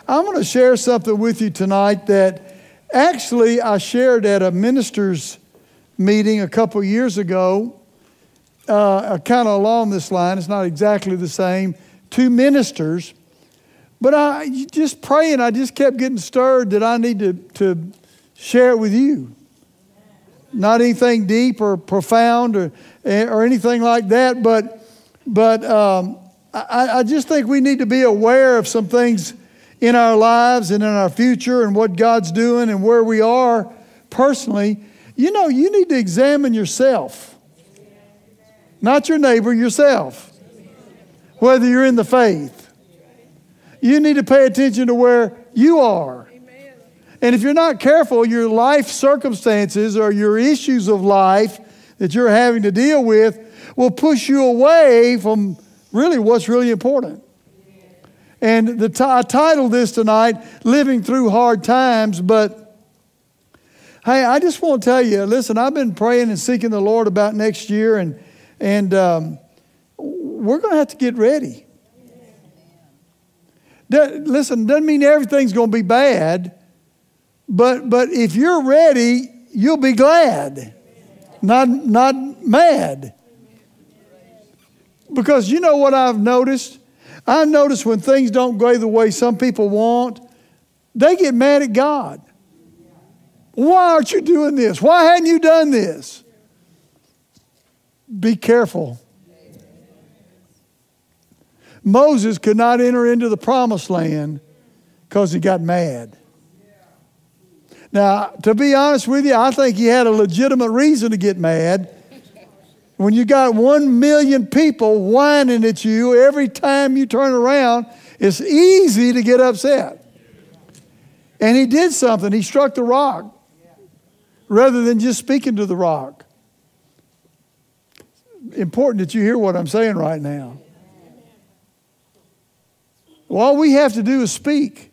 I'm going to share something with you tonight that actually I shared at a minister's meeting a couple years ago, kind of along this line. It's not exactly the same. 2 ministers. But I just praying, I just kept getting stirred that I need to share it with you. Not anything deep or profound or anything like that, but I just think we need to be aware of some things in our lives and in our future and what God's doing and where we are personally. You know, you need to examine yourself. Not your neighbor, yourself. Whether you're in the faith. You need to pay attention to where you are. And if you're not careful, your life circumstances or your issues of life that you're having to deal with will push you away from really what's really important. And I titled this tonight, Living Through Hard Times, but hey, I just want to tell you, listen, I've been praying and seeking the Lord about next year, and we're going to have to get ready. Listen, doesn't mean everything's going to be bad. But if you're ready, you'll be glad, not mad. Because you know what I've noticed? I've noticed when things don't go the way some people want, they get mad at God. Why aren't you doing this? Why hadn't you done this? Be careful. Moses could not enter into the promised land because he got mad. Now, to be honest with you, I think he had a legitimate reason to get mad. When you got 1 million people whining at you every time you turn around, it's easy to get upset. And he did something. He struck the rock rather than just speaking to the rock. Important that you hear what I'm saying right now. All we have to do is speak.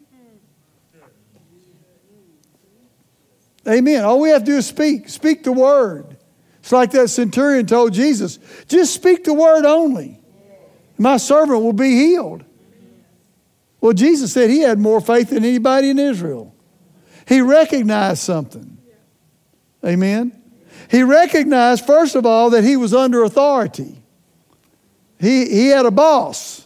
Amen. All we have to do is speak. Speak the word. It's like that centurion told Jesus, just speak the word only. My servant will be healed. Well, Jesus said he had more faith than anybody in Israel. He recognized something. Amen. He recognized, first of all, that he was under authority. He had a boss.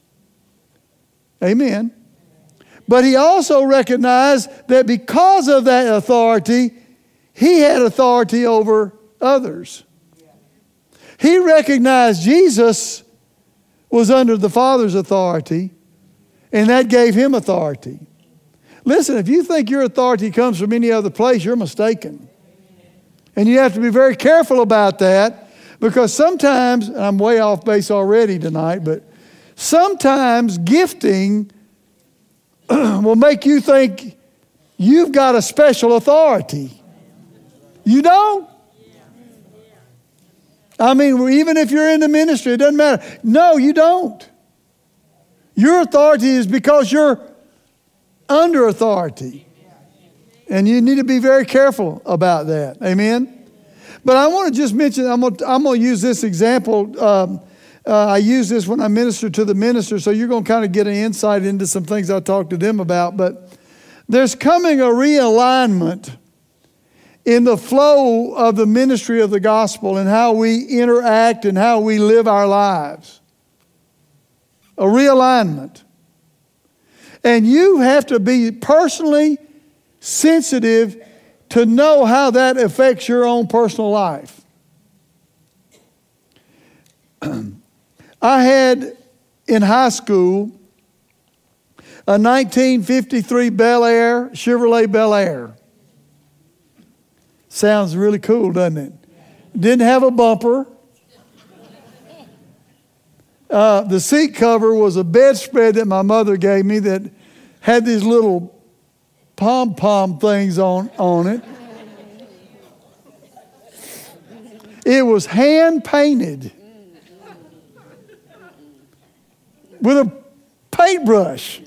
Amen. But he also recognized that because of that authority, he had authority over others. He recognized Jesus was under the Father's authority, and that gave him authority. Listen, if you think your authority comes from any other place, you're mistaken. And you have to be very careful about that, because sometimes, and I'm way off base already tonight, but sometimes gifting will make you think you've got a special authority. You don't? I mean, even if you're in the ministry, it doesn't matter. No, you don't. Your authority is because you're under authority. And you need to be very careful about that. Amen? But I want to just mention, I'm going to use this example. I use this when I minister to the minister, so you're going to kind of get an insight into some things I talked to them about. But there's coming a realignment in the flow of the ministry of the gospel and how we interact and how we live our lives. A realignment. And you have to be personally sensitive to know how that affects your own personal life. I had in high school a 1953 Chevrolet Bel Air. Sounds really cool, doesn't it? Didn't have a bumper. The seat cover was a bedspread that my mother gave me that had these little pom-pom things on it. It was hand-painted with a paintbrush.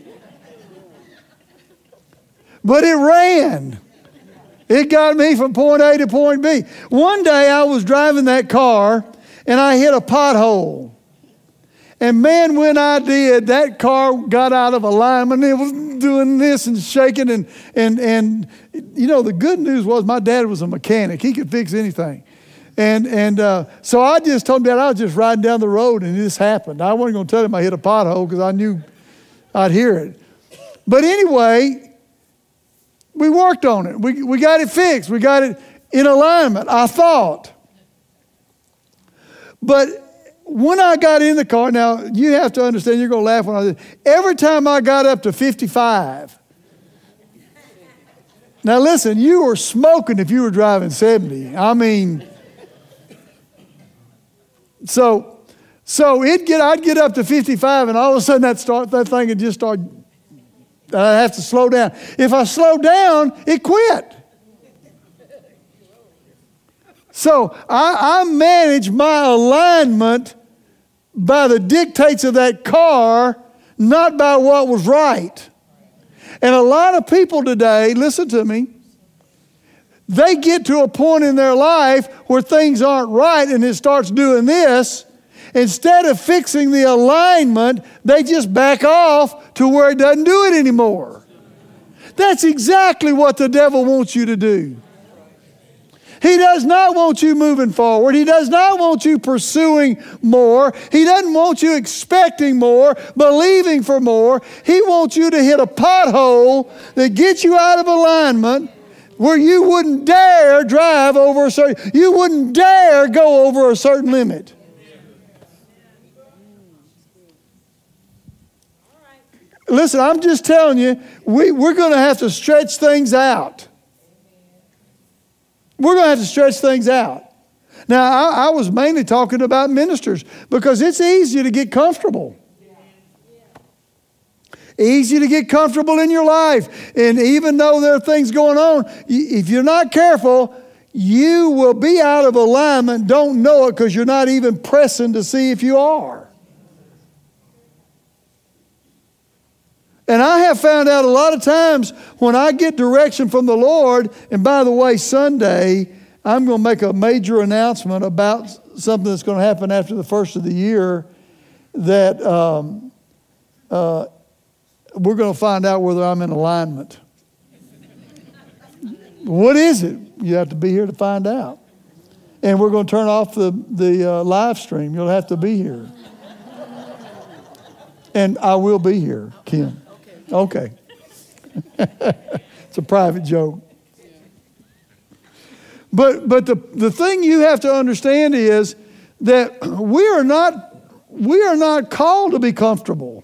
But it ran. It got me from point A to point B. One day I was driving that car and I hit a pothole. And man, when I did, that car got out of alignment. It was doing this and shaking. And you know, the good news was my dad was a mechanic. He could fix anything. So I just told him that I was just riding down the road and this happened. I wasn't going to tell him I hit a pothole because I knew I'd hear it. But anyway, we worked on it. We got it fixed. We got it in alignment, I thought. But when I got in the car, now you have to understand, you're going to laugh when I say, every time I got up to 55, now listen, you were smoking if you were driving 70. I mean, so I'd get up to 55 and all of a sudden that thing would just start, I'd have to slow down. If I slowed down, it quit. So I manage my alignment by the dictates of that car, not by what was right. And a lot of people today, listen to me, they get to a point in their life where things aren't right and it starts doing this. Instead of fixing the alignment, they just back off to where it doesn't do it anymore. That's exactly what the devil wants you to do. He does not want you moving forward. He does not want you pursuing more. He doesn't want you expecting more, believing for more. He wants you to hit a pothole that gets you out of alignment where you wouldn't dare drive over a certain, you wouldn't dare go over a certain limit. Listen, I'm just telling you, we're going to have to stretch things out. We're going to have to stretch things out. Now, I was mainly talking about ministers because it's easy to get comfortable. Easy to get comfortable in your life. And even though there are things going on, if you're not careful, you will be out of alignment, don't know it because you're not even pressing to see if you are. And I have found out a lot of times when I get direction from the Lord, and by the way, Sunday, I'm going to make a major announcement about something that's going to happen after the first of the year that we're going to find out whether I'm in alignment. What is it? You have to be here to find out. And we're going to turn off the live stream. You'll have to be here. And I will be here, Kim. Okay. It's a private joke. But the thing you have to understand is that we are not called to be comfortable.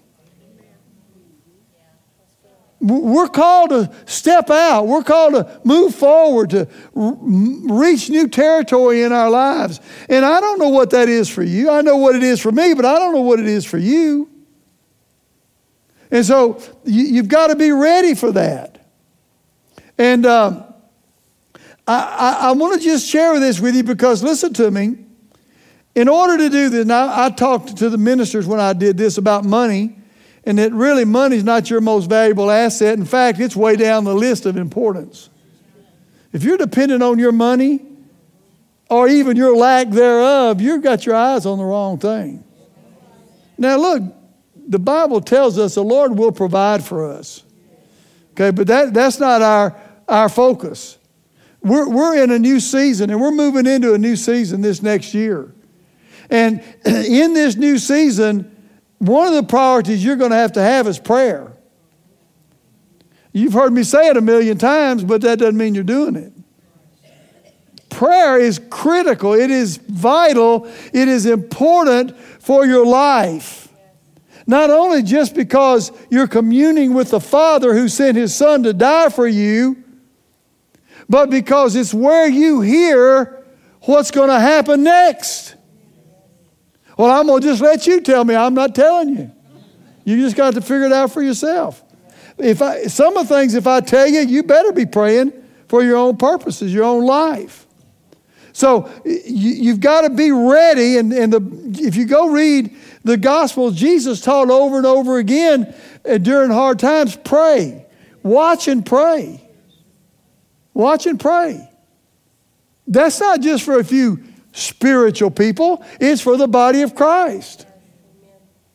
We're called to step out. We're called to move forward, to reach new territory in our lives. And I don't know what that is for you. I know what it is for me, but I don't know what it is for you. And so you've got to be ready for that. And I want to just share this with you because, listen to me, in order to do this, now I talked to the ministers when I did this about money, and that really money is not your most valuable asset. In fact, it's way down the list of importance. If you're dependent on your money or even your lack thereof, you've got your eyes on the wrong thing. Now look, the Bible tells us the Lord will provide for us. Okay, but that's not our focus. We're in a new season, and we're moving into a new season this next year. And in this new season, one of the priorities you're going to have is prayer. You've heard me say it 1,000,000 times, but that doesn't mean you're doing it. Prayer is critical. It is vital. It is important for your life. Not only just because you're communing with the Father who sent His Son to die for you, but because it's where you hear what's going to happen next. Well, I'm going to just let you tell me. I'm not telling you. You just got to figure it out for yourself. Some of the things, if I tell you, you better be praying for your own purposes, your own life. So you've got to be ready. And if you go read the Gospel, Jesus taught over and over again during hard times, pray. Watch and pray. Watch and pray. That's not just for a few spiritual people. It's for the body of Christ.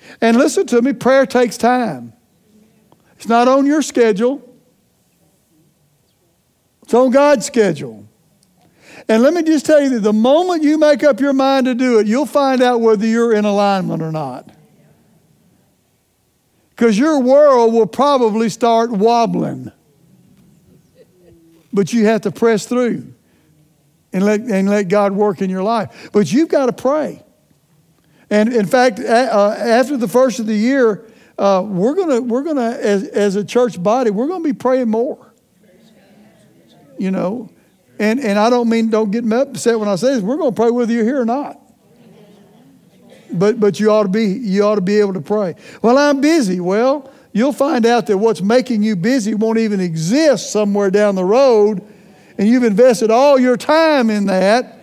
And listen to me, prayer takes time. It's not on your schedule. It's on God's schedule. And let me just tell you that the moment you make up your mind to do it, you'll find out whether you're in alignment or not. Because your world will probably start wobbling. But you have to press through and let God work in your life. But you've got to pray. And in fact, after the first of the year, we're gonna as a church body, we're gonna be praying more. You know, and I don't mean don't get me upset when I say this. We're gonna pray whether you're here or not. But you ought to be able to pray. Well, I'm busy. Well, you'll find out that what's making you busy won't even exist somewhere down the road, and you've invested all your time in that.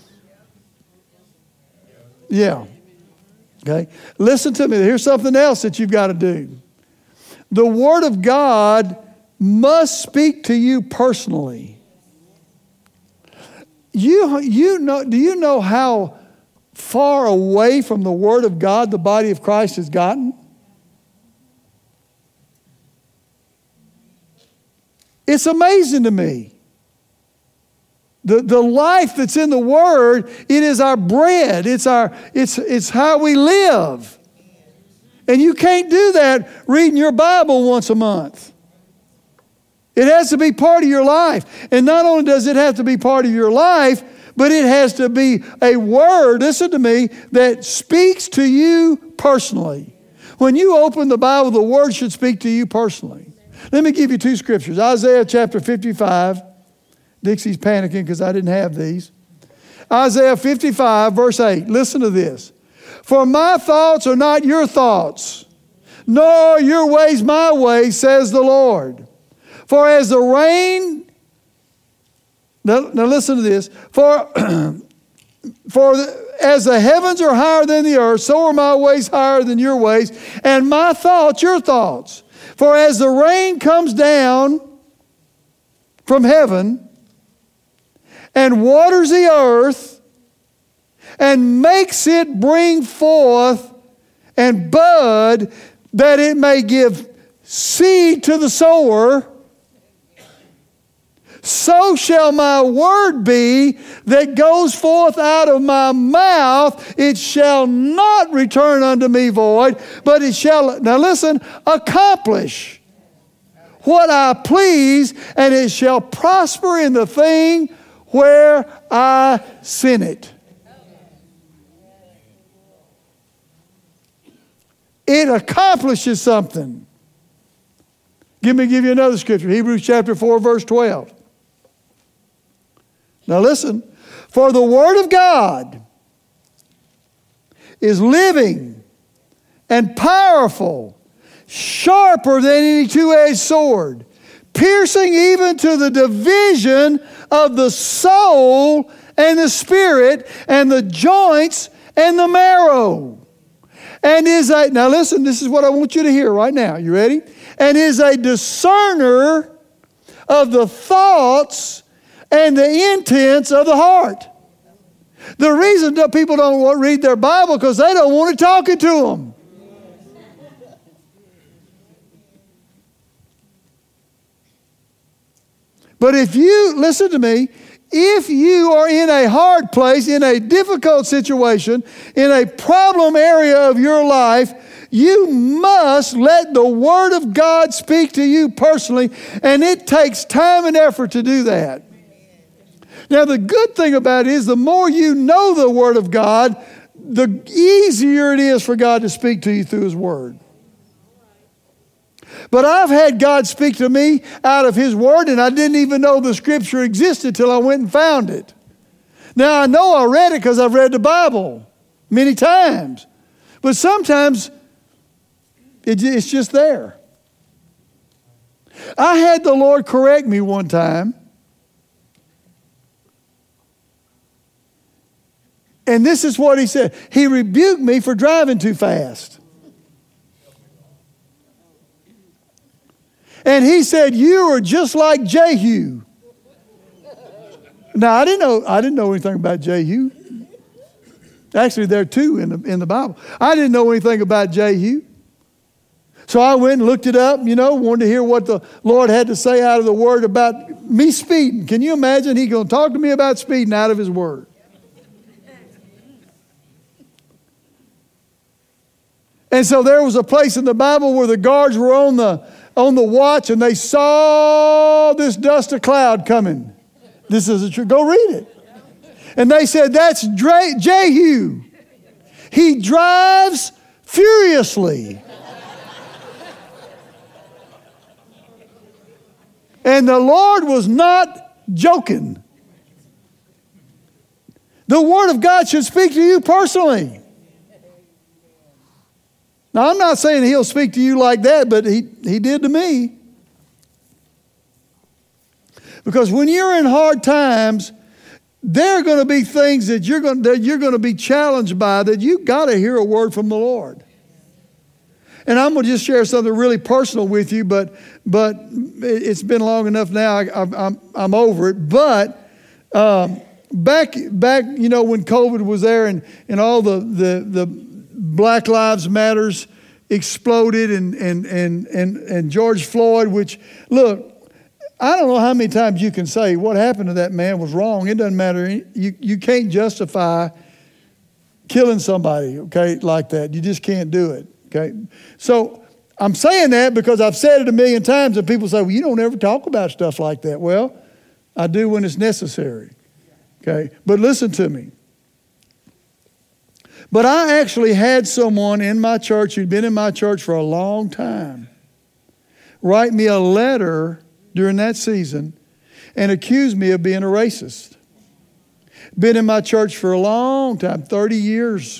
Yeah. Okay. Listen to me. Here's something else that you've got to do. The Word of God must speak to you personally. You know? Do you know how far away from the Word of God the body of Christ has gotten? It's amazing to me. The life that's in the Word, it is our bread. It's how we live. And you can't do that reading your Bible once a month. It has to be part of your life. And not only does it have to be part of your life, but it has to be a word, listen to me, that speaks to you personally. When you open the Bible, the Word should speak to you personally. Let me give you two scriptures. Isaiah chapter 55. Dixie's panicking because I didn't have these. Isaiah 55, verse 8. Listen to this. For my thoughts are not your thoughts, nor your ways my ways, says the Lord. For as the rain, now listen to this. For as the heavens are higher than the earth, so are my ways higher than your ways, and my thoughts your thoughts. For as the rain comes down from heaven and waters the earth and makes it bring forth and bud, that it may give seed to the sower, so shall my word be that goes forth out of my mouth. It shall not return unto me void, but it shall, now listen, accomplish what I please, and it shall prosper in the thing where I sent it. It accomplishes something. Give you another scripture. Hebrews chapter 4, verse 12. Now listen. For the Word of God is living and powerful, sharper than any two-edged sword, piercing even to the division of the soul and the spirit and the joints and the marrow. And is a, now listen, this is what I want you to hear right now. You ready? And is a discerner of the thoughts and the intents of the heart. The reason that people don't want to read their Bible because they don't want it talking to them. But if you, listen to me, if you are in a hard place, in a difficult situation, in a problem area of your life, you must let the Word of God speak to you personally, and it takes time and effort to do that. Now, the good thing about it is the more you know the Word of God, the easier it is for God to speak to you through His Word. But I've had God speak to me out of His Word, and I didn't even know the Scripture existed till I went and found it. Now, I know I read it because I've read the Bible many times. But sometimes it's just there. I had the Lord correct me one time. And this is what He said. He rebuked me for driving too fast. And He said, you are just like Jehu. Now, I didn't know anything about Jehu. Actually, there are two in the Bible. I didn't know anything about Jehu. So I went and looked it up, wanted to hear what the Lord had to say out of the Word about me speeding. Can you imagine He's going to talk to me about speeding out of His Word? And so there was a place in the Bible where the guards were on the watch, and they saw this dust of cloud coming. This is a truth. Go read it. And they said, that's Jehu. He drives furiously. And the Lord was not joking. The Word of God should speak to you personally. Now, I'm not saying He'll speak to you like that, but He did to me. Because when you're in hard times, there are going to be things that you're going to be challenged by that you've got to hear a word from the Lord. And I'm going to just share something really personal with you, but it's been long enough now. I'm over it. But back, when COVID was there and all the Black Lives Matters exploded and George Floyd, which, look, I don't know how many times you can say what happened to that man was wrong. It doesn't matter. You can't justify killing somebody, okay, like that. You just can't do it, okay? So I'm saying that because I've said it a million times and people say, well, you don't ever talk about stuff like that. Well, I do when it's necessary, okay? But listen to me. But I actually had someone in my church who'd been in my church for a long time write me a letter during that season and accuse me of being a racist. Been in my church for a long time, 30 years.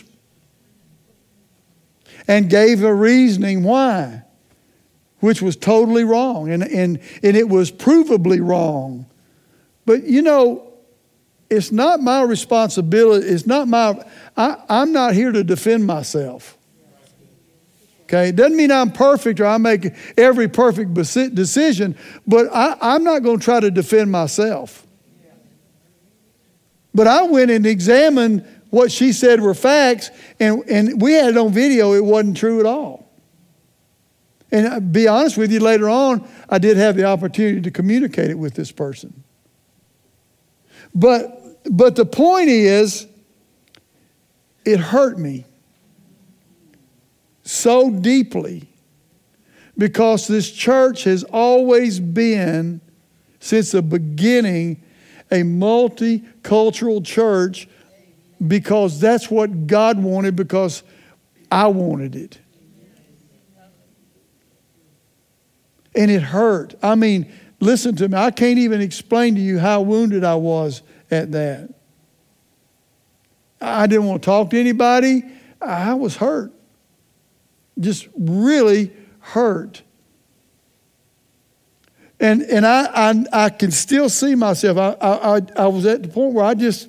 And gave a reasoning why, which was totally wrong. And it was provably wrong. But it's not my responsibility. It's not I'm not here to defend myself. Okay, it doesn't mean I'm perfect or I make every perfect decision, but I'm not going to try to defend myself. But I went and examined what she said were facts, and we had it on video. It wasn't true at all. And to be honest with you, later on, I did have the opportunity to communicate it with this person. But the point is, it hurt me so deeply because this church has always been, since the beginning, a multicultural church because that's what God wanted, because I wanted it. And it hurt. I mean, listen to me. I can't even explain to you how wounded I was at that. I didn't want to talk to anybody. I was hurt. Just really hurt. And I can still see myself. I was at the point where I didn't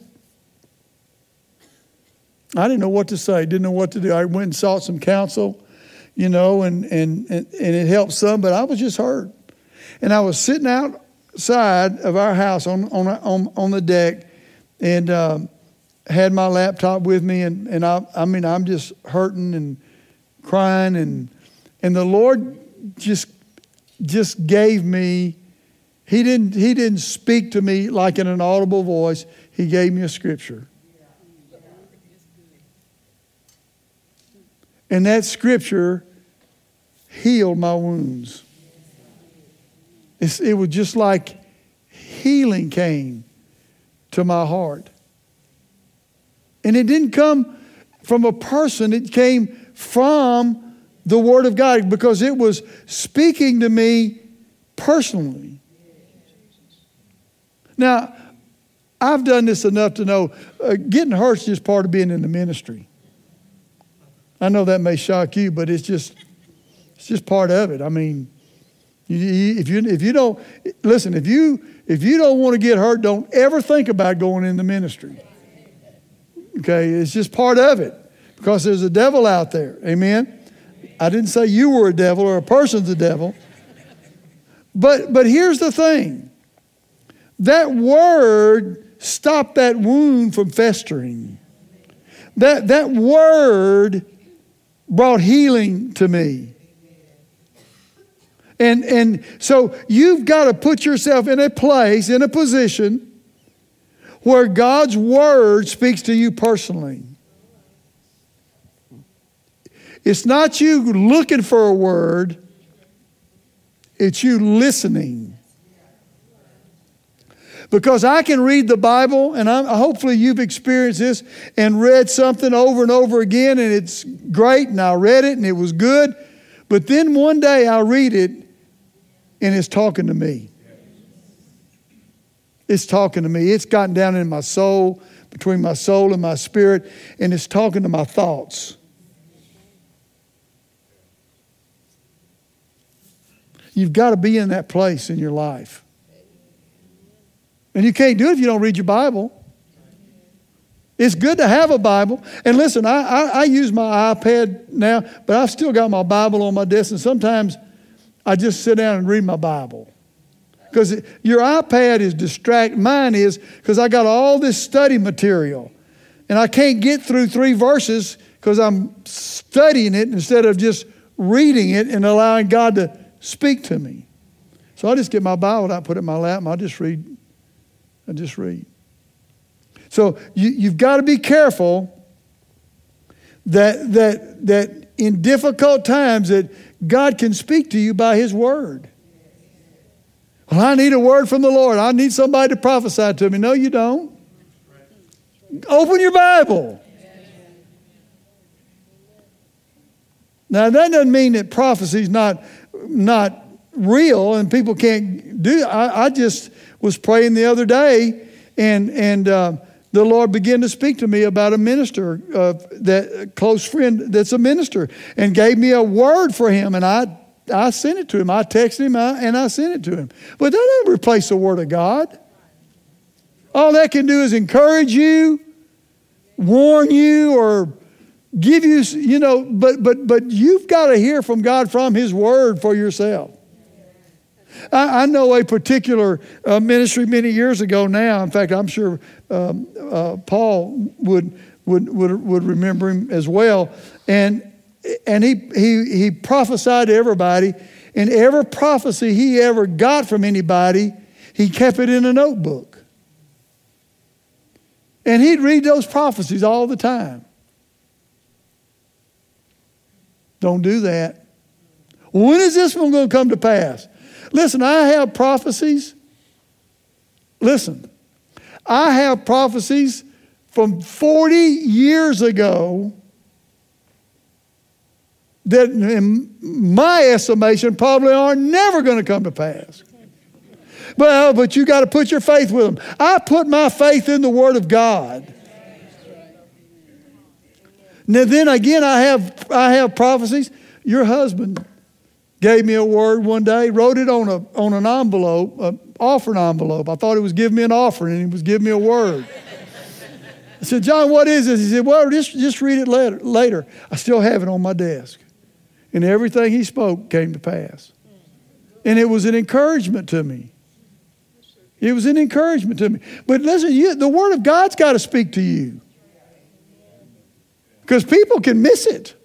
know what to say, didn't know what to do. I went and sought some counsel, and it helped some, but I was just hurt. And I was sitting outside of our house on the deck and had my laptop with me, and I'm just hurting and crying, and the Lord just gave me. He didn't speak to me like in an audible voice. He gave me a scripture, and that scripture healed my wounds. It was just like healing came to my heart. And it didn't come from a person. It came from the Word of God because it was speaking to me personally. Now, I've done this enough to know getting hurt is just part of being in the ministry. I know that may shock you, but it's just part of it. I mean, if you don't listen, if you don't want to get hurt, don't ever think about going in the ministry. Okay, it's just part of it because there's a devil out there. Amen. I didn't say you were a devil or a person's a devil. But here's the thing. That word stopped that wound from festering. That word brought healing to me. And so you've got to put yourself in a place, in a position where God's word speaks to you personally. It's not you looking for a word, it's you listening. Because I can read the Bible, and hopefully you've experienced this and read something over and over again, and it's great, and I read it, and it was good. But then one day I read it, and it's talking to me. It's talking to me. It's gotten down in my soul, between my soul and my spirit, and it's talking to my thoughts. You've got to be in that place in your life. And you can't do it if you don't read your Bible. It's good to have a Bible. And listen, I use my iPad now, but I've still got my Bible on my desk, and sometimes I just sit down and read my Bible. Because your iPad is distracting. Mine is, because I got all this study material. And I can't get through 3 verses because I'm studying it instead of just reading it and allowing God to speak to me. So I just get my Bible out, put it in my lap, and I just read. So you've got to be careful that in difficult times that God can speak to you by His word. Well, I need a word from the Lord. I need somebody to prophesy to me. No, you don't. Open your Bible. Now, that doesn't mean that prophecy is not real and people can't do it. I just was praying the other day, and the Lord began to speak to me about a minister, that close friend that's a minister, and gave me a word for him, and I sent it to him. I texted him and I sent it to him. But that doesn't replace the Word of God. All that can do is encourage you, warn you, or give you, but you've got to hear from God from His Word for yourself. I know a particular ministry many years ago now. In fact, I'm sure Paul would remember him as well. And he prophesied to everybody, and every prophecy he ever got from anybody, he kept it in a notebook. And he'd read those prophecies all the time. Don't do that. When is this one going to come to pass? Listen, I have prophecies. Listen, I have prophecies from 40 years ago that in my estimation probably are never going to come to pass. But you got to put your faith with them. I put my faith in the Word of God. Now then again, I have prophecies. Your husband gave me a word one day, wrote it on an envelope, an offering envelope. I thought he was giving me an offering, and he was giving me a word. I said, John, what is this? He said, well, just read it later. I still have it on my desk. And everything he spoke came to pass. And it was an encouragement to me. It was an encouragement to me. But listen, the Word of God's got to speak to you. Because people can miss it.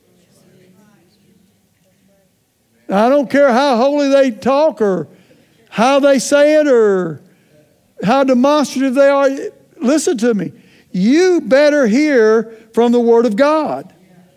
I don't care how holy they talk or how they say it or how demonstrative they are. Listen to me. You better hear from the Word of God.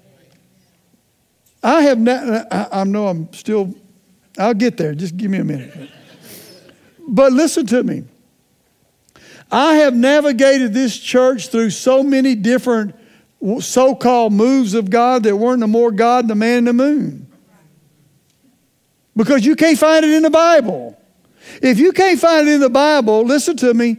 I know I'm still, I'll get there. Just give me a minute. But listen to me. I have navigated this church through so many different so-called moves of God that weren't no more God than the man in the moon. Because you can't find it in the Bible. If you can't find it in the Bible, listen to me.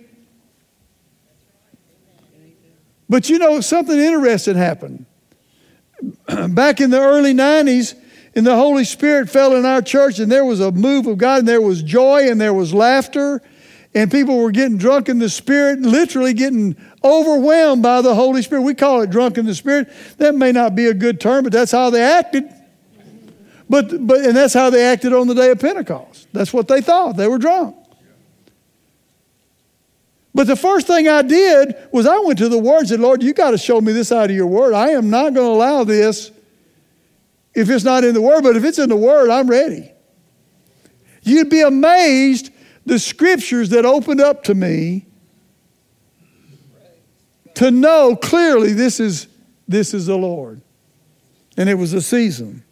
But something interesting happened. Back in the early 90s, and the Holy Spirit fell in our church, and there was a move of God, and there was joy, and there was laughter, and people were getting drunk in the Spirit, literally getting overwhelmed by the Holy Spirit. We call it drunk in the Spirit. That may not be a good term, but that's how they acted. And that's how they acted on the day of Pentecost. That's what they thought. They were drunk. But the first thing I did was I went to the Word and said, Lord, you got to show me this out of your Word. I am not going to allow this if it's not in the Word, but if it's in the Word, I'm ready. You'd be amazed the scriptures that opened up to me to know clearly this is the Lord. And it was a season.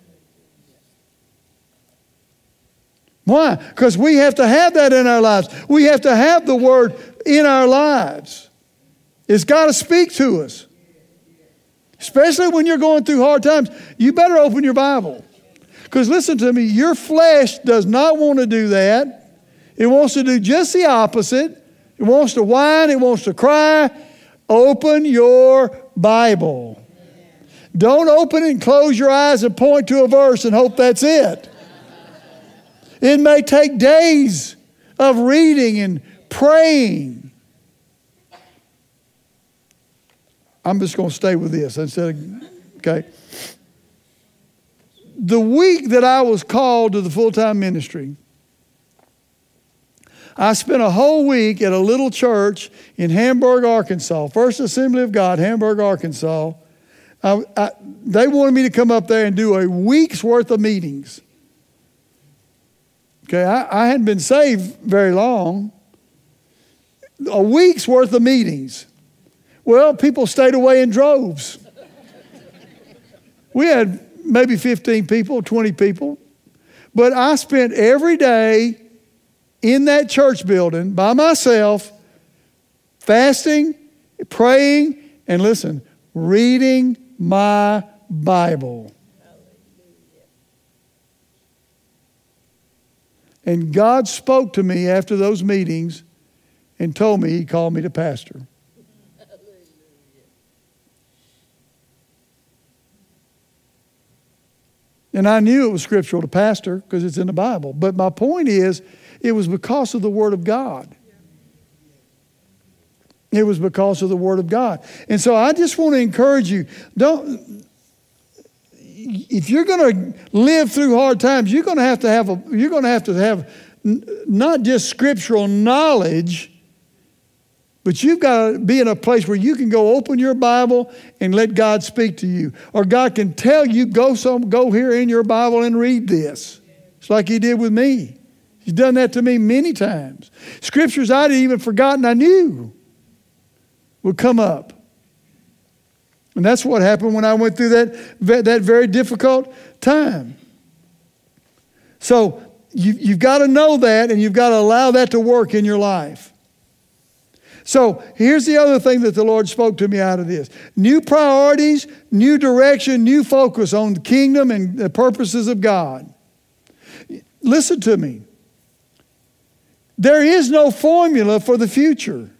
Why? Because we have to have that in our lives. We have to have the Word in our lives. It's got to speak to us. Especially when you're going through hard times. You better open your Bible. Because listen to me, your flesh does not want to do that. It wants to do just the opposite. It wants to whine. It wants to cry. Open your Bible. Don't open it and close your eyes and point to a verse and hope that's it. It may take days of reading and praying. I'm just going to stay with this instead of, okay. The week that I was called to the full-time ministry, I spent a whole week at a little church in Hamburg, Arkansas, First Assembly of God, Hamburg, Arkansas. They wanted me to come up there and do a week's worth of meetings. Okay, I hadn't been saved very long. A week's worth of meetings. Well, people stayed away in droves. We had maybe 15 people, 20 people. But I spent every day in that church building by myself, fasting, praying, and listen, reading my Bible. And God spoke to me after those meetings and told me He called me to pastor. And I knew it was scriptural to pastor because it's in the Bible. But my point is, it was because of the Word of God. It was because of the Word of God. And so I just want to encourage you, if you're going to live through hard times, you're going to have to have not just scriptural knowledge, but you've got to be in a place where you can go open your Bible and let God speak to you. Or God can tell you, go here in your Bible and read this. It's like He did with me. He's done that to me many times. Scriptures I'd even forgotten I knew would come up. And that's what happened when I went through that very difficult time. So you've got to know that, and you've got to allow that to work in your life. So here's the other thing that the Lord spoke to me out of this. New priorities, new direction, new focus on the kingdom and the purposes of God. Listen to me. There is no formula for the future.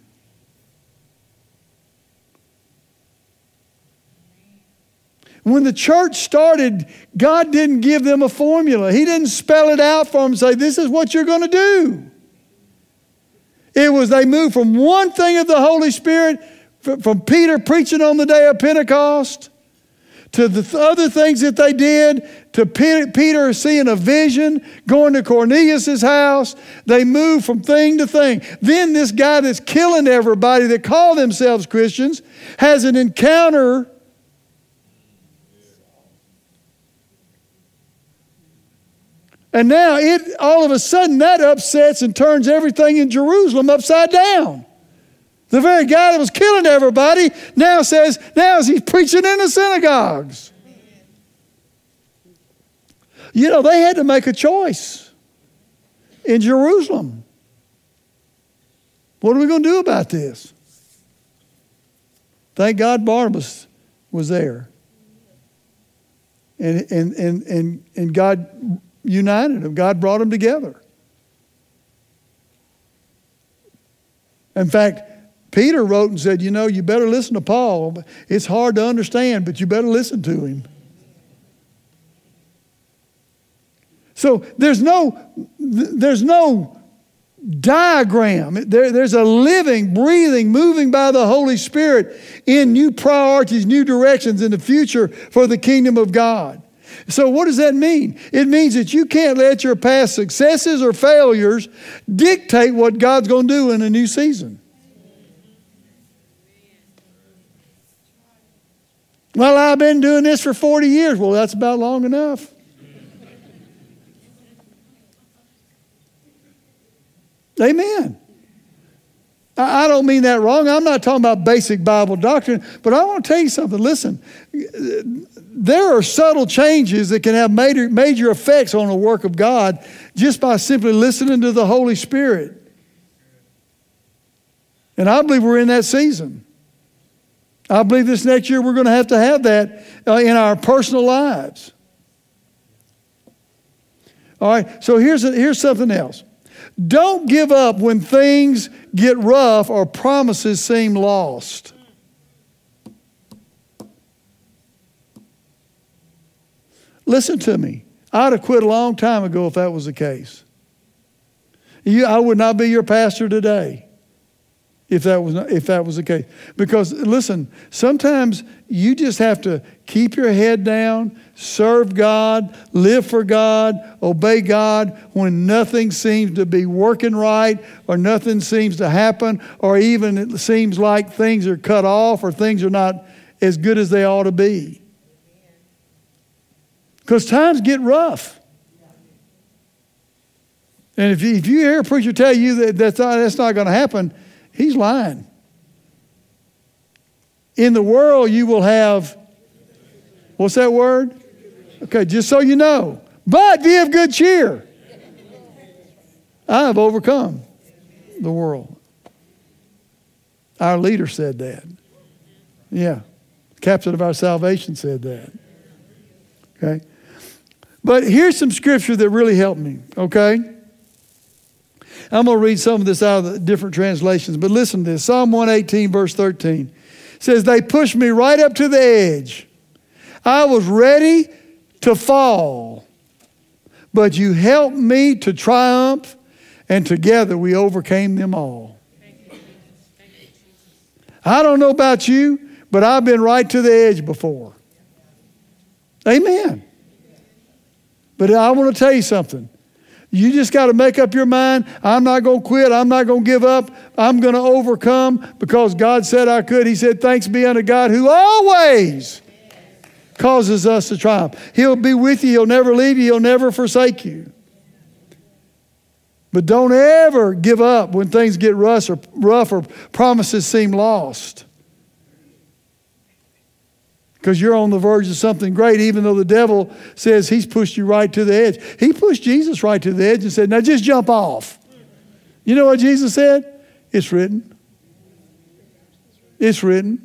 When the church started, God didn't give them a formula. He didn't spell it out for them and say, this is what you're going to do. It was they moved from one thing of the Holy Spirit, from Peter preaching on the day of Pentecost, to the other things that they did, to Peter seeing a vision, going to Cornelius' house. They moved from thing to thing. Then this guy that's killing everybody that call themselves Christians has an encounter. And now all of a sudden that upsets and turns everything in Jerusalem upside down. The very guy that was killing everybody now he's preaching in the synagogues. You know, they had to make a choice in Jerusalem. What are we going to do about this? Thank God Barnabas was there. And God united them. God brought them together. In fact, Peter wrote and said, you better listen to Paul. It's hard to understand, but you better listen to him. So there's no diagram. There's a living, breathing, moving by the Holy Spirit in new priorities, new directions in the future for the kingdom of God. So what does that mean? It means that you can't let your past successes or failures dictate what God's going to do in a new season. Well, I've been doing this for 40 years. Well, that's about long enough. Amen. I don't mean that wrong. I'm not talking about basic Bible doctrine, but I want to tell you something. Listen, there are subtle changes that can have major effects on the work of God just by simply listening to the Holy Spirit. And I believe we're in that season. I believe this next year we're going to have that in our personal lives. All right, so here's something else. Don't give up when things get rough or promises seem lost. Listen to me. I'd have quit a long time ago if that was the case. I would not be your pastor today if that was the case. Because listen, sometimes you just have to keep your head down, serve God, live for God, obey God when nothing seems to be working right or nothing seems to happen or even it seems like things are cut off or things are not as good as they ought to be. Because times get rough. And if you hear a preacher tell you that's not going to happen, he's lying. In the world you will have, what's that word? Okay, just so you know. But be of good cheer. I have overcome the world. Our leader said that. Yeah. Captain of our salvation said that. Okay. But here's some scripture that really helped me, okay? I'm going to read some of this out of the different translations, but listen to this. Psalm 118, verse 13 says, they pushed me right up to the edge. I was ready to fall, but you helped me to triumph, and together we overcame them all. I don't know about you, but I've been right to the edge before. Amen. But I want to tell you something. You just got to make up your mind. I'm not going to quit. I'm not going to give up. I'm going to overcome because God said I could. He said, thanks be unto God who always causes us to triumph. He'll be with you. He'll never leave you. He'll never forsake you. But don't ever give up when things get rough or promises seem lost. Because you're on the verge of something great, even though the devil says he's pushed you right to the edge. He pushed Jesus right to the edge and said, now just jump off. You know what Jesus said? It's written. It's written.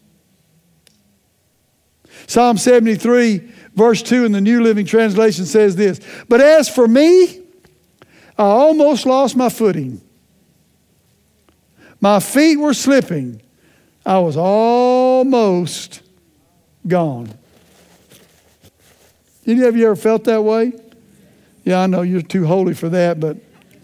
Psalm 73, verse 2 in the New Living Translation says this, but as for me, I almost lost my footing. My feet were slipping. I was almost gone. Any of you ever felt that way? Yeah, I know you're too holy for that, but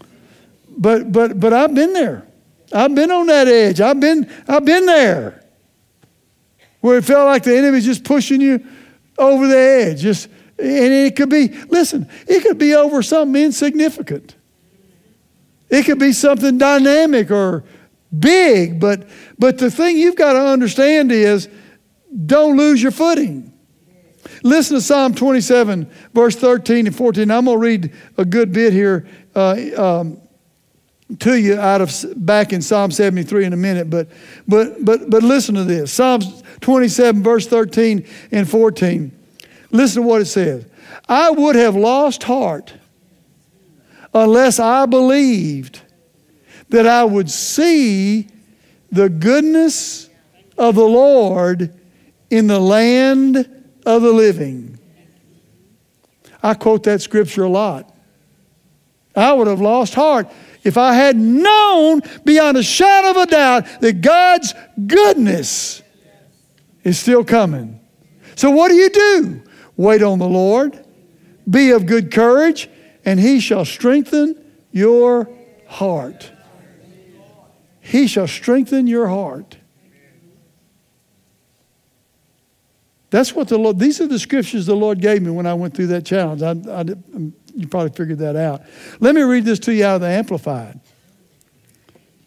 I've been there. I've been on that edge. I've been there. Where it felt like the enemy's just pushing you over the edge. And it could be, listen, it could be over something insignificant. It could be something dynamic or big, but the thing you've got to understand is don't lose your footing. Listen to Psalm 27, verse 13 and 14. I'm going to read a good bit here to you back in Psalm 73 in a minute, but listen to this. Psalms 27, verse 13 and 14. Listen to what it says. I would have lost heart unless I believed that I would see the goodness of the Lord in the land of the living. I quote that scripture a lot. I would have lost heart if I had known beyond a shadow of a doubt that God's goodness is still coming. So what do? Wait on the Lord. Be of good courage, and He shall strengthen your heart. He shall strengthen your heart. That's what the Lord, these are the scriptures the Lord gave me when I went through that challenge. You probably figured that out. Let me read this to you out of the Amplified.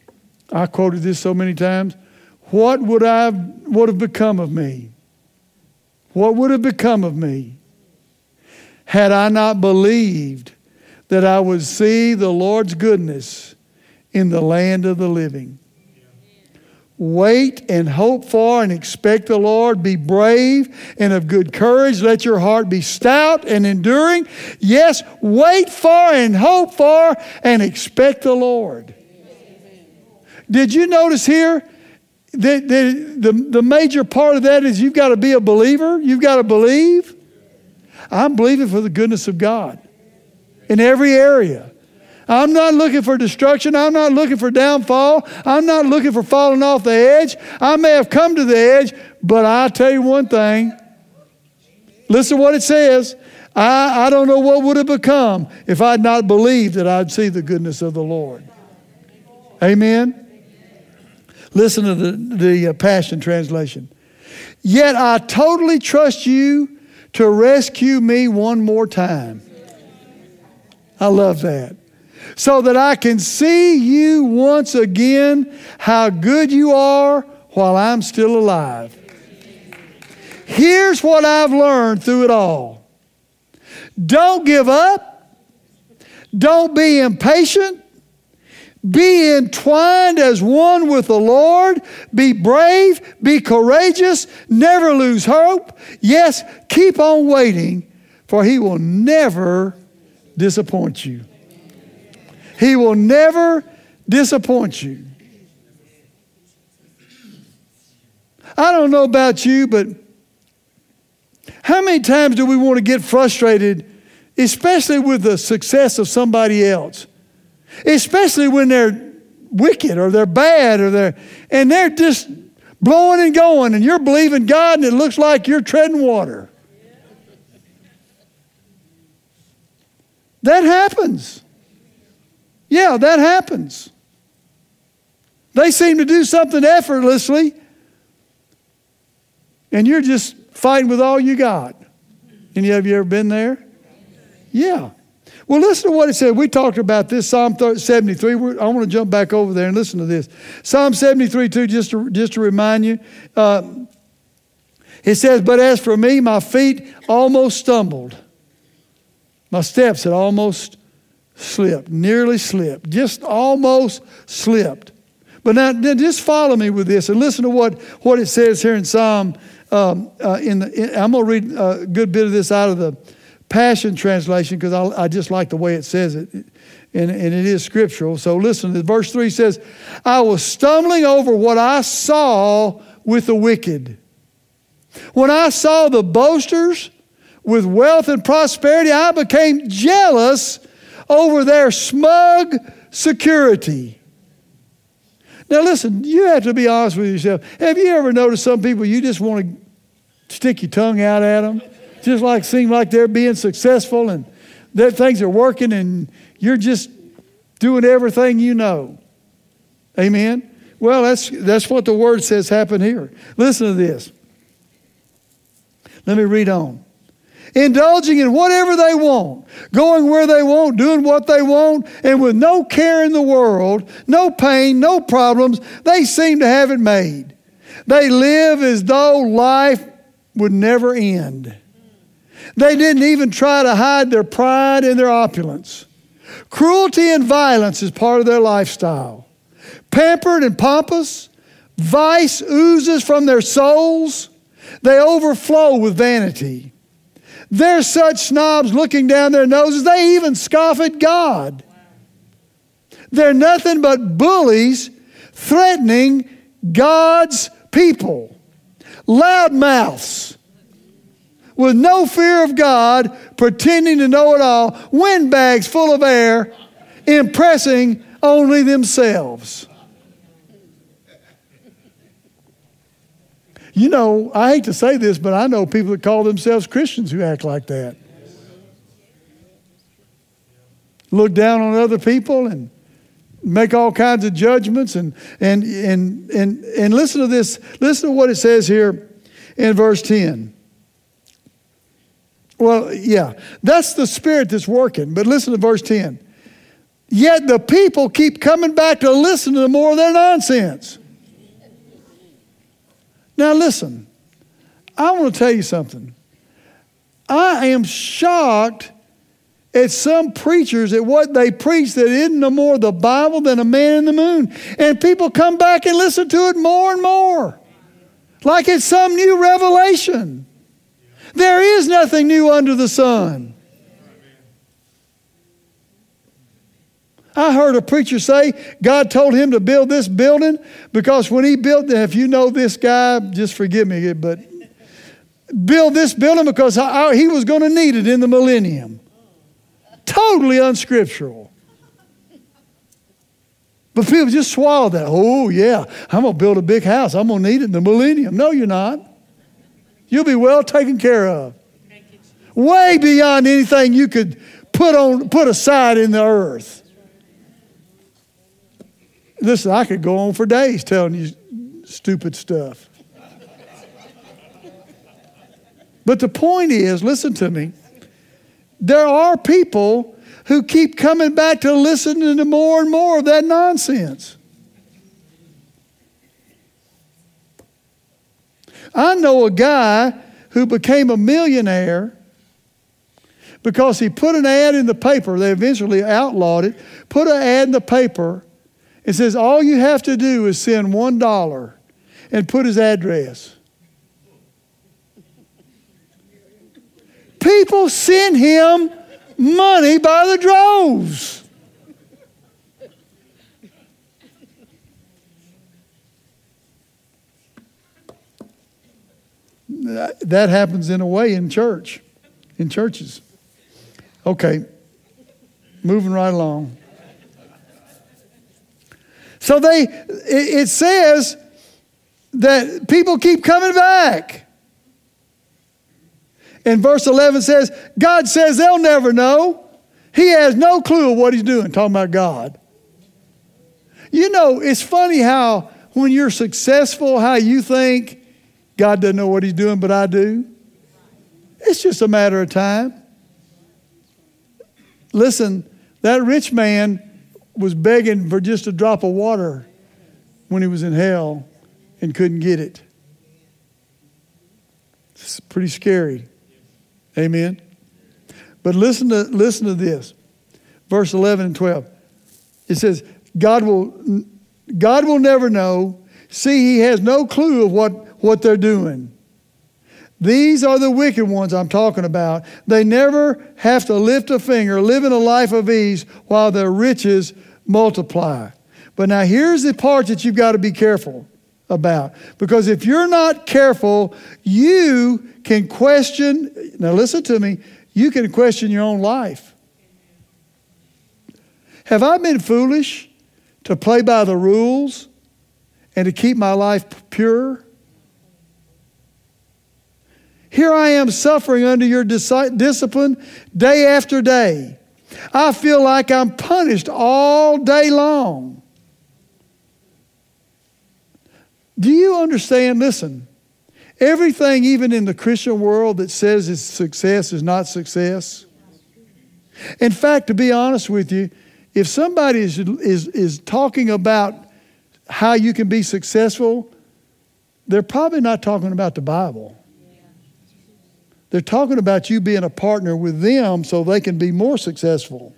I quoted this so many times. What would have become of me what would have become of me had I not believed that I would see the Lord's goodness in the land of the living. Wait and hope for and expect the Lord. Be brave and of good courage. Let your heart be stout and enduring. Yes, wait for and hope for and expect the Lord. Did you notice here that the major part of that is you've got to be a believer? You've got to believe. I'm believing for the goodness of God in every area. I'm not looking for destruction. I'm not looking for downfall. I'm not looking for falling off the edge. I may have come to the edge, but I'll tell you one thing. Listen to what it says. I don't know what would have become if I'd not believed that I'd see the goodness of the Lord. Amen? Listen to the Passion Translation. Yet I totally trust you to rescue me one more time. I love that. So that I can see you once again, how good you are while I'm still alive. Here's what I've learned through it all. Don't give up. Don't be impatient. Be entwined as one with the Lord. Be brave. Be courageous. Never lose hope. Yes, keep on waiting, for He will never disappoint you. He will never disappoint you. I don't know about you, but how many times do we want to get frustrated, especially with the success of somebody else? Especially when they're wicked or they're bad or they're just blowing and going and you're believing God and it looks like you're treading water. That happens. Yeah, that happens. They seem to do something effortlessly and you're just fighting with all you got. Any of you ever been there? Yeah. Well, listen to what it said. We talked about this, Psalm 73. I want to jump back over there and listen to this. Psalm 73, too, just to remind you. It says, but as for me, my feet almost stumbled. My steps had almost slipped, nearly slipped, just almost slipped. But now just follow me with this and listen to what it says here in Psalm. I'm going to read a good bit of this out of the Passion Translation because I just like the way it says it. And it is scriptural. So listen, verse 3 says, I was stumbling over what I saw with the wicked. When I saw the boasters with wealth and prosperity, I became jealous over their smug security. Now listen, you have to be honest with yourself. Have you ever noticed some people you just want to stick your tongue out at them? Just like seem like they're being successful and that things are working and you're just doing everything you know. Amen? Well, that's what the word says happened here. Listen to this. Let me read on. Indulging in whatever they want, going where they want, doing what they want, and with no care in the world, no pain, no problems, they seem to have it made. They live as though life would never end. They didn't even try to hide their pride and their opulence. Cruelty and violence is part of their lifestyle. Pampered and pompous, vice oozes from their souls. They overflow with vanity. They're such snobs looking down their noses, they even scoff at God. They're nothing but bullies threatening God's people. Loudmouths with no fear of God, pretending to know it all, windbags full of air, impressing only themselves. You know, I hate to say this, but I know people that call themselves Christians who act like that. Look down on other people and make all kinds of judgments and listen to this. Listen to what it says here in verse 10. Well, yeah, that's the spirit that's working. But listen to verse 10. Yet the people keep coming back to listen to more of their nonsense. Now listen, I want to tell you something. I am shocked at some preachers at what they preach that isn't no more the Bible than a man in the moon. And people come back and listen to it more and more. Like it's some new revelation. There is nothing new under the sun. I heard a preacher say God told him to build this building because when he built it, if you know this guy, just forgive me, but build this building because he was going to need it in the millennium. Totally unscriptural. But people just swallow that. Oh, yeah, I'm going to build a big house. I'm going to need it in the millennium. No, you're not. You'll be well taken care of. Way beyond anything you could put aside in the earth. Listen, I could go on for days telling you stupid stuff. But the point is, listen to me, there are people who keep coming back to listening to more and more of that nonsense. I know a guy who became a millionaire because he put an ad in the paper. They eventually outlawed it. Put an ad in the paper. It says all you have to do is send $1 and put his address. People send him money by the droves. That happens in a way in churches. Okay, moving right along. So it says that people keep coming back. And verse 11 says, God says they'll never know. He has no clue of what he's doing, talking about God. You know, it's funny how when you're successful, how you think God doesn't know what he's doing, but I do. It's just a matter of time. Listen, that rich man was begging for just a drop of water when he was in hell and couldn't get it. It's pretty scary. Amen. But listen to this. Verse 11 and 12. It says, God will never know. See, he has no clue of what they're doing. These are the wicked ones I'm talking about. They never have to lift a finger, living a life of ease while their riches multiply. But now here's the part that you've got to be careful about. Because if you're not careful, you can question, now listen to me, you can question your own life. Have I been foolish to play by the rules and to keep my life pure? Here I am suffering under your discipline day after day. I feel like I'm punished all day long. Do you understand? Listen, everything even in the Christian world that says it's success is not success. In fact, to be honest with you, if somebody is talking about how you can be successful, they're probably not talking about the Bible. They're talking about you being a partner with them so they can be more successful.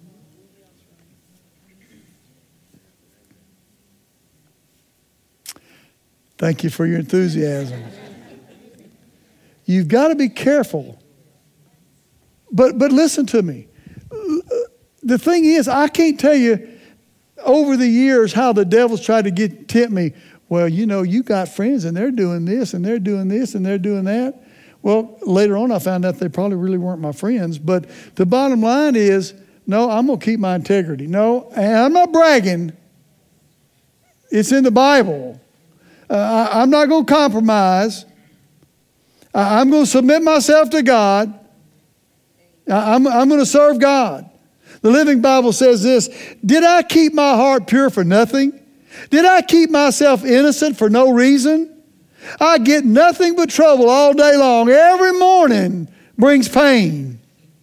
Thank you for your enthusiasm. You've got to be careful. But listen to me. The thing is, I can't tell you over the years how the devil's tried to tempt me. Well, you know, you got friends and they're doing this and they're doing this and they're doing that. Well, later on I found out they probably really weren't my friends. But the bottom line is, no, I'm going to keep my integrity. No, and I'm not bragging. It's in the Bible. I'm not going to compromise. I'm going to submit myself to God. I'm going to serve God. The Living Bible says this, did I keep my heart pure for nothing? Did I keep myself innocent for no reason? I get nothing but trouble all day long. Every morning brings pain.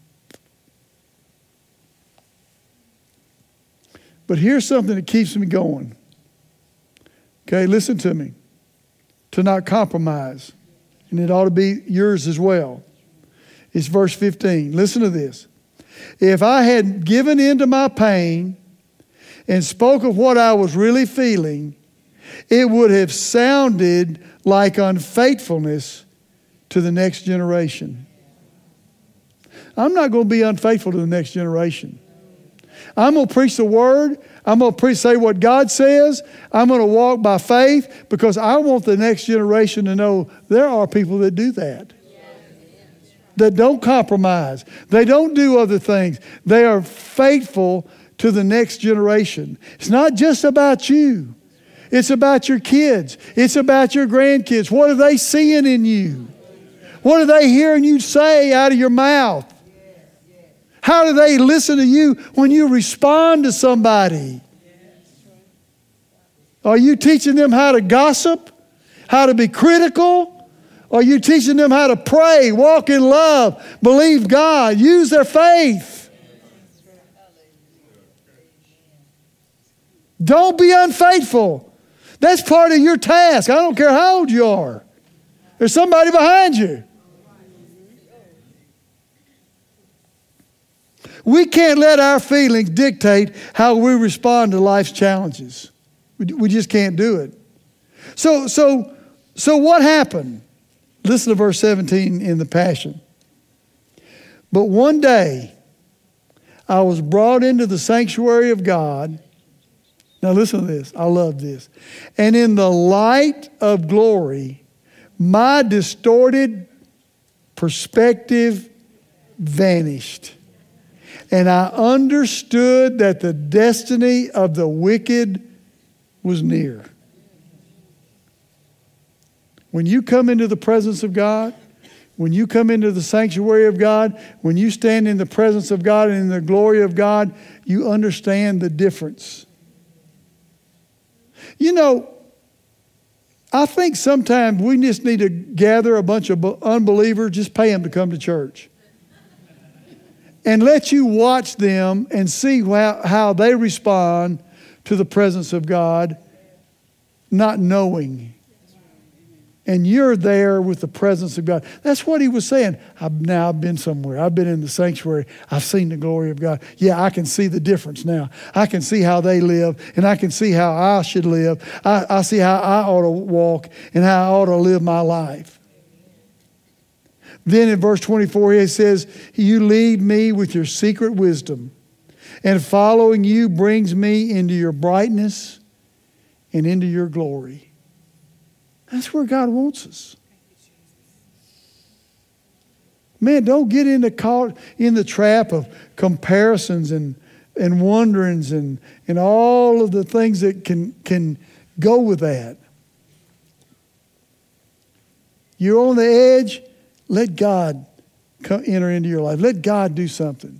But here's something that keeps me going. Okay, listen to me. To not compromise and it ought to be yours as well. It's verse 15. Listen to this. If I had given in to my pain and spoke of what I was really feeling, it would have sounded like unfaithfulness to the next generation. I'm not going to be unfaithful to the next generation. I'm going to preach the word. I'm going to say what God says. I'm going to walk by faith because I want the next generation to know there are people that do that. That don't compromise. They don't do other things. They are faithful to the next generation. It's not just about you. It's about your kids. It's about your grandkids. What are they seeing in you? What are they hearing you say out of your mouth? How do they listen to you when you respond to somebody? Are you teaching them how to gossip? How to be critical? Are you teaching them how to pray, walk in love, believe God, use their faith? Don't be unfaithful. That's part of your task. I don't care how old you are. There's somebody behind you. We can't let our feelings dictate how we respond to life's challenges. We just can't do it. So what happened? Listen to verse 17 in the Passion. But one day, I was brought into the sanctuary of God. Now listen to this. I love this. And in the light of glory, my distorted perspective vanished. And I understood that the destiny of the wicked was near. When you come into the presence of God, when you come into the sanctuary of God, when you stand in the presence of God and in the glory of God, you understand the difference. You know, I think sometimes we just need to gather a bunch of unbelievers, just pay them to come to church. And let you watch them and see how they respond to the presence of God, not knowing. And you're there with the presence of God. That's what he was saying. I've been somewhere. I've been in the sanctuary. I've seen the glory of God. Yeah, I can see the difference now. I can see how they live, and I can see how I should live. I see how I ought to walk and how I ought to live my life. Then in verse 24, he says, you lead me with your secret wisdom, and following you brings me into your brightness and into your glory. That's where God wants us. Man, don't get caught in the trap of comparisons and wonderings and all of the things that can go with that. You're on the edge. Let God enter into your life. Let God do something.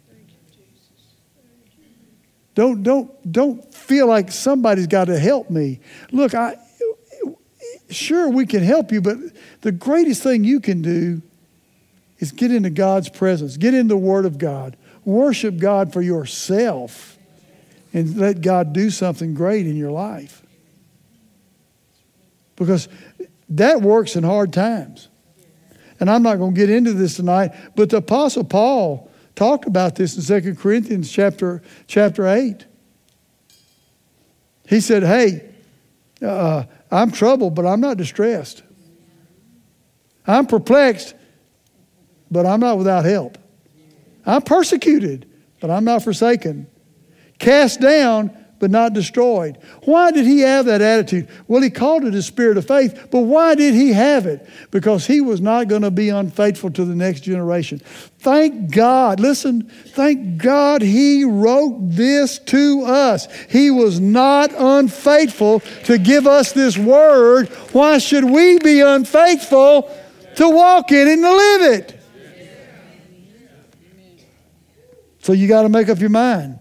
Don't feel like somebody's got to help me. Look, sure we can help you, but the greatest thing you can do is get into God's presence. Get in the Word of God. Worship God for yourself and let God do something great in your life. Because that works in hard times. And I'm not going to get into this tonight, but the Apostle Paul talked about this in 2 Corinthians chapter 8. He said, hey, I'm troubled, but I'm not distressed. I'm perplexed, but I'm not without help. I'm persecuted, but I'm not forsaken. Cast down, but not destroyed. Why did he have that attitude? Well, he called it a spirit of faith, but why did he have it? Because he was not going to be unfaithful to the next generation. Thank God, listen, thank God he wrote this to us. He was not unfaithful to give us this word. Why should we be unfaithful to walk in it and to live it? So you got to make up your mind.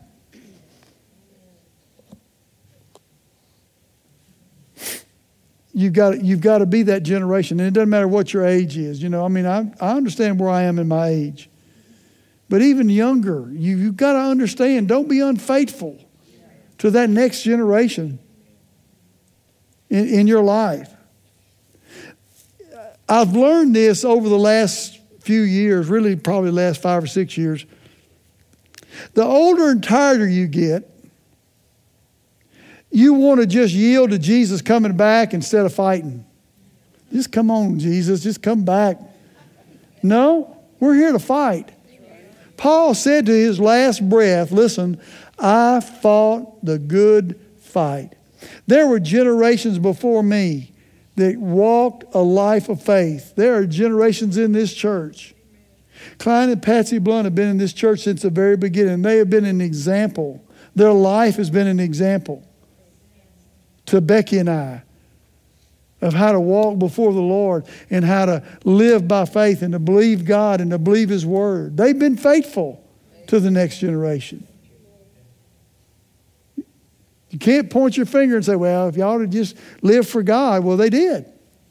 You've got to be that generation. And it doesn't matter what your age is. You know, I mean, I understand where I am in my age. But even younger, you've got to understand, don't be unfaithful to that next generation in your life. I've learned this over the last few years, really probably the last 5 or 6 years. The older and tireder you get, you want to just yield to Jesus coming back instead of fighting. Just come on, Jesus, just come back. No, we're here to fight. Paul said to his last breath, listen, I fought the good fight. There were generations before me that walked a life of faith. There are generations in this church. Klein and Patsy Blunt have been in this church since the very beginning. They have been an example. Their life has been an example to Becky and I of how to walk before the Lord and how to live by faith and to believe God and to believe His Word. They've been faithful to the next generation. You can't point your finger and say, well, if y'all would just live for God. Well, they did.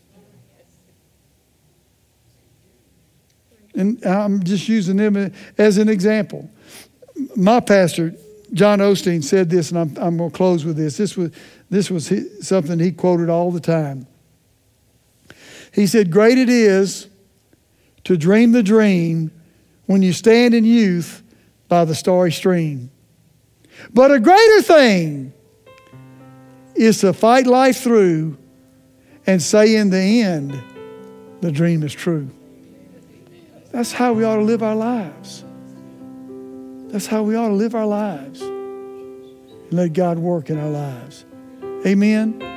And I'm just using them as an example. My pastor, John Osteen, said this, and I'm going to close with this. This was something he quoted all the time. He said, great it is to dream the dream when you stand in youth by the starry stream. But a greater thing is to fight life through and say in the end, the dream is true. That's how we ought to live our lives. That's how we ought to live our lives. And let God work in our lives. Amen.